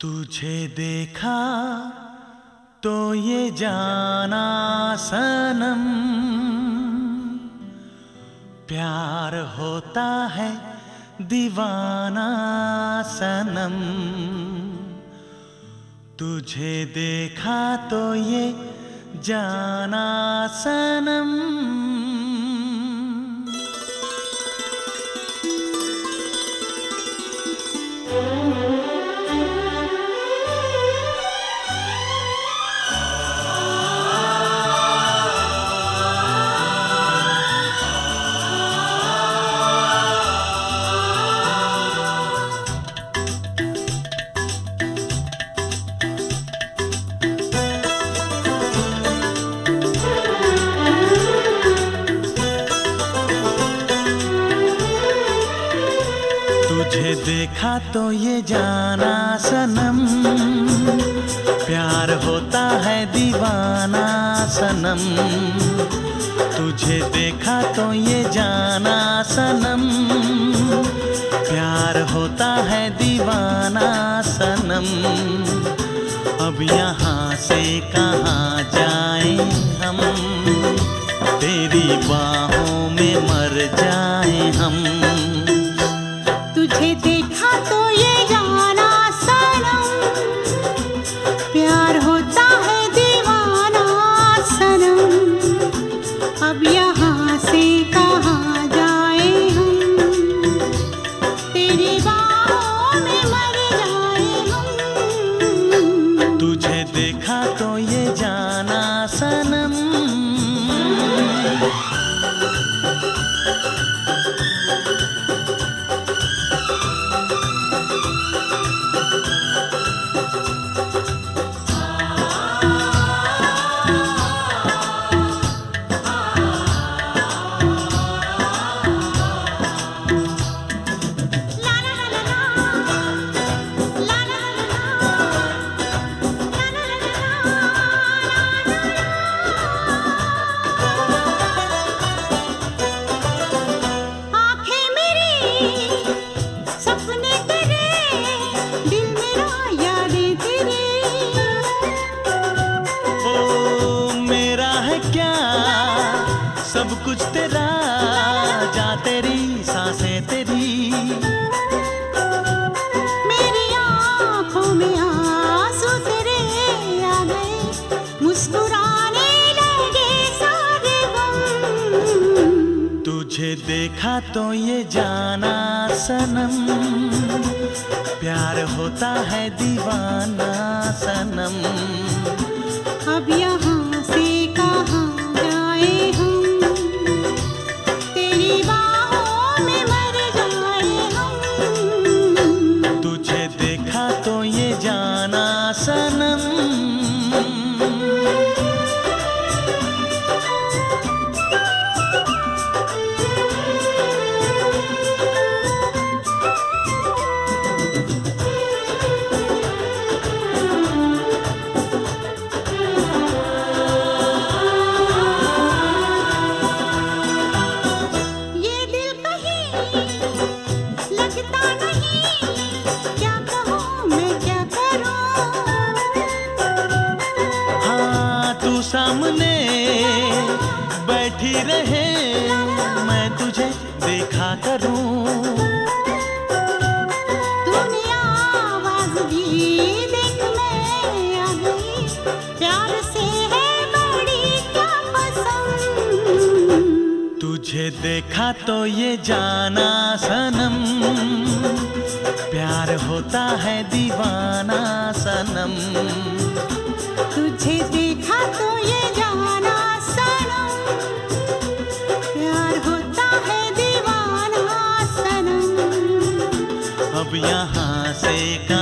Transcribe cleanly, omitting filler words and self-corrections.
तुझे देखा तो ये जाना सनम, प्यार होता है दीवाना सनम। तुझे देखा तो ये जाना सनम। तुझे देखा तो ये जाना सनम, प्यार होता है दीवाना सनम। तुझे देखा तो ये जाना सनम, प्यार होता है दीवाना सनम। अब यहाँ से कहाँ जाएं हम, तेरी बाहों में मर जाएं हम। तुझे देखा तो ये जाना सनम, प्यार होता है दीवाना सनम। अब यहाँ से कहाँ जाए हम, तेरी बाहों में मर जाए हम। तुझे देखा तो ये जाना सनम। सब कुछ तेरा, जा तेरी सांसें तेरी। मेरी आँखों में आंसू तेरे आ गए, मुस्कुराने लगे सारे गम। तुझे देखा तो ये जाना सनम, प्यार होता है दीवाना सनम। अब यहाँ से कहाँ जाए हम, तेरी बाहों में मर जाए हम। तुझे देखा तो ये जाना सनम। सामने बैठी रहे, मैं तुझे देखा करूं। तूने आवाज दी, देख मैं आ गई, प्यार से है बड़ी क्या पसंद। तुझे देखा तो ये जाना सनम, प्यार होता है दीवाना सनम। तुझे देखा तो ये जाना सनम, प्यार होता है दीवाना सनम। अब यहाँ से